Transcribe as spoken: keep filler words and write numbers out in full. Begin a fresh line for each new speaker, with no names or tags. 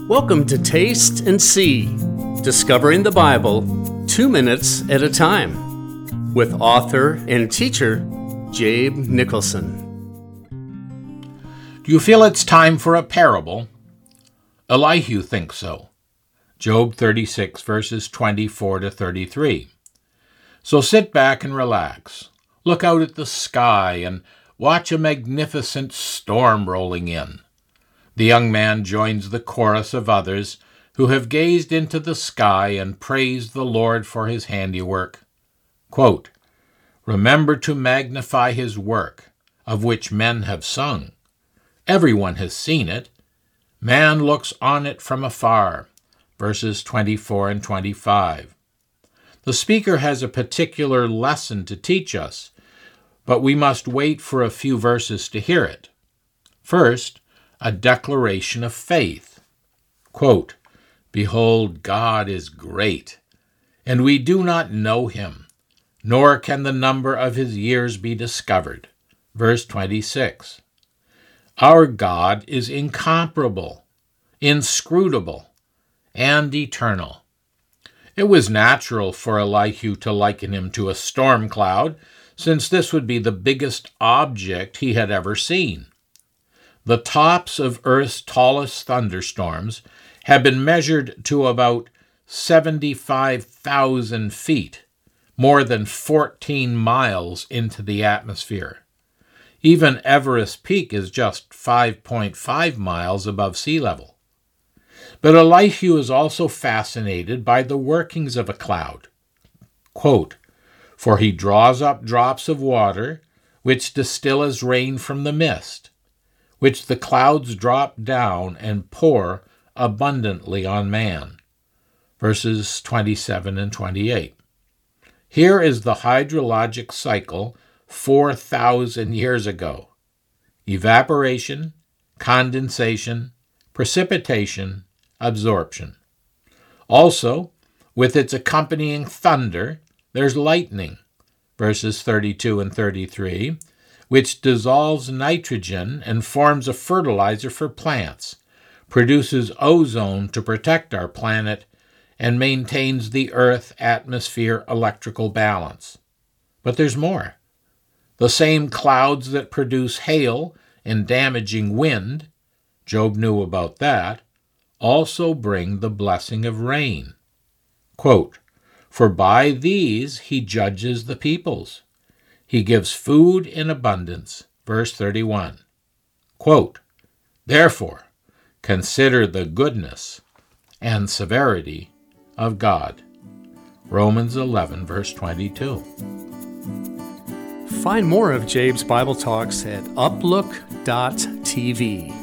Welcome to Taste and See, Discovering the Bible two minutes at a time, with author and teacher Jabe Nicholson.
Do you feel it's time for a parable? Elihu thinks so. Job thirty-six, verses twenty-four to thirty-three. So sit back and relax. Look out at the sky and watch a magnificent storm rolling in. The young man joins the chorus of others who have gazed into the sky and praised the Lord for his handiwork. Quote, "Remember to magnify his work, of which men have sung. Everyone has seen it. Man looks on it from afar." Verses twenty-four and twenty-five. The speaker has a particular lesson to teach us, but we must wait for a few verses to hear it. First, a declaration of faith. Quote, "Behold, God is great, and we do not know him, nor can the number of his years be discovered." Verse twenty-six. Our God is incomparable, inscrutable, and eternal. It was natural for Elihu to liken him to a storm cloud, since this would be the biggest object he had ever seen. The tops of Earth's tallest thunderstorms have been measured to about seventy-five thousand feet, more than fourteen miles into the atmosphere. Even Everest Peak is just five point five miles above sea level. But Elihu is also fascinated by the workings of a cloud. Quote, "For he draws up drops of water, which distill as rain from the mist, which the clouds drop down and pour abundantly on man." Verses twenty-seven and twenty-eight. Here is the hydrologic cycle four thousand years ago. Evaporation, condensation, precipitation, absorption. Also, with its accompanying thunder, there's lightning. Verses thirty-two and thirty-three, which dissolves nitrogen and forms a fertilizer for plants, produces ozone to protect our planet, and maintains the Earth-atmosphere electrical balance. But there's more. The same clouds that produce hail and damaging wind, Job knew about that, also bring the blessing of rain. Quote, "For by these he judges the peoples. He gives food in abundance." Verse thirty-one. Quote, "Therefore, consider the goodness and severity of God." Romans eleven, verse twenty-two.
Find more of Jabe's Bible Talks at uplook dot t v.